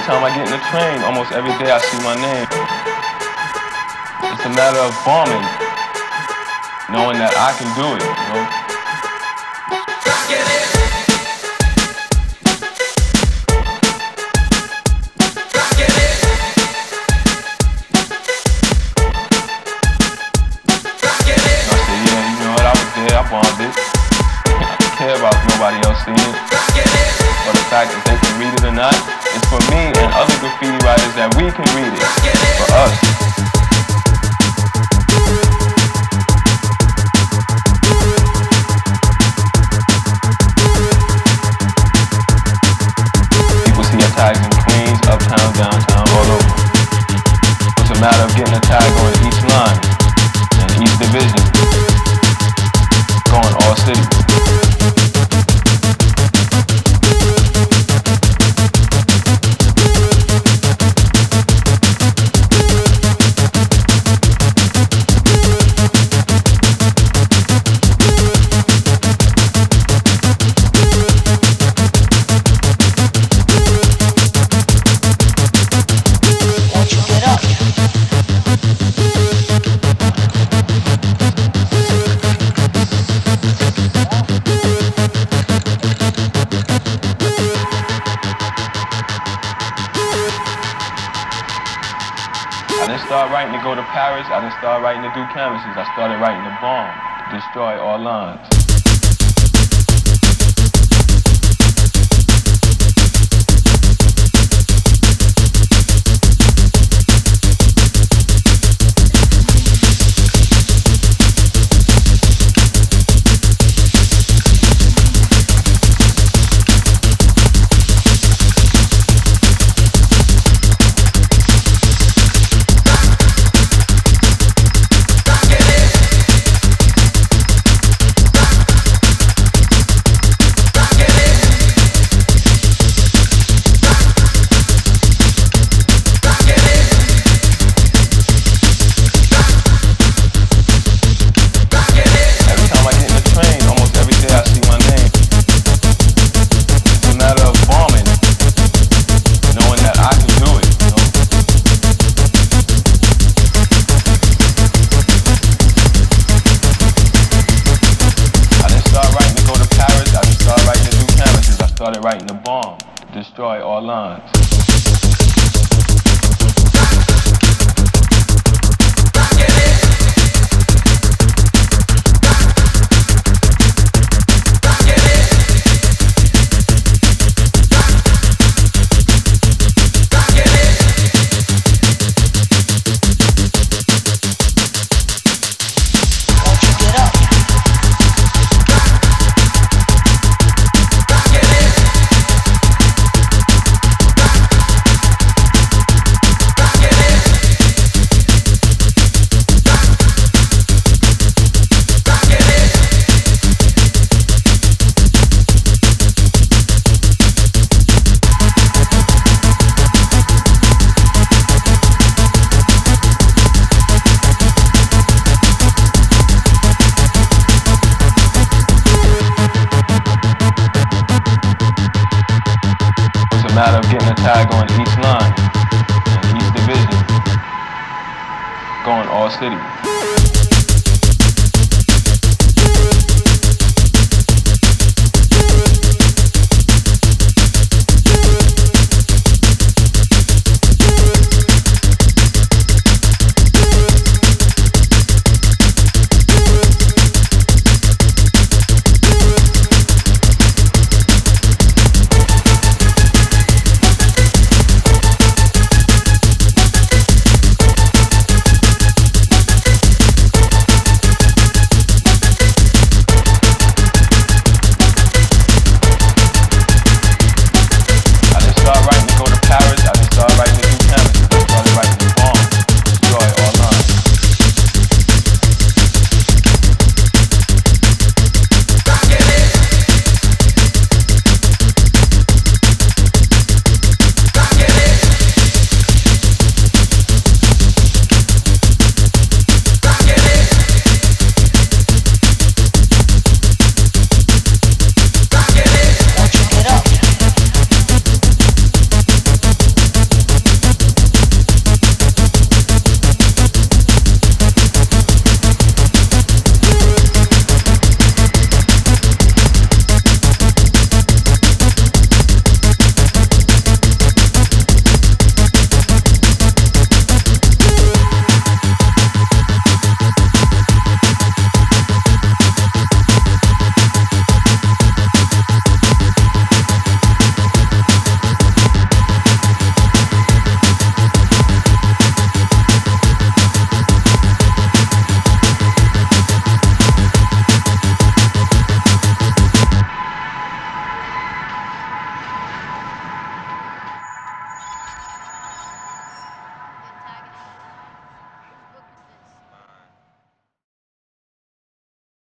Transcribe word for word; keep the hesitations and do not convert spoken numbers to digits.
time I get in the train, almost every day I see my name. It's a matter of bombing, knowing that I can do it, you know? Get it. Get it. Get it. I said, yeah, you know what, I was there, I bombed it. I don't care about nobody else seeing it. Get it. But the fact that they can read it or not, it's for me and other graffiti writers that we can read it. For us. People see our tags in Queens, uptown, downtown, all over. It's a matter of getting a tag on each line and each division. Going all city. I didn't start writing to go to Paris. I didn't start writing to do canvases. I started writing to bomb, destroy all lines. Started writing the bomb, destroy all lines. Matter of getting a tag on each line and each division, going all city.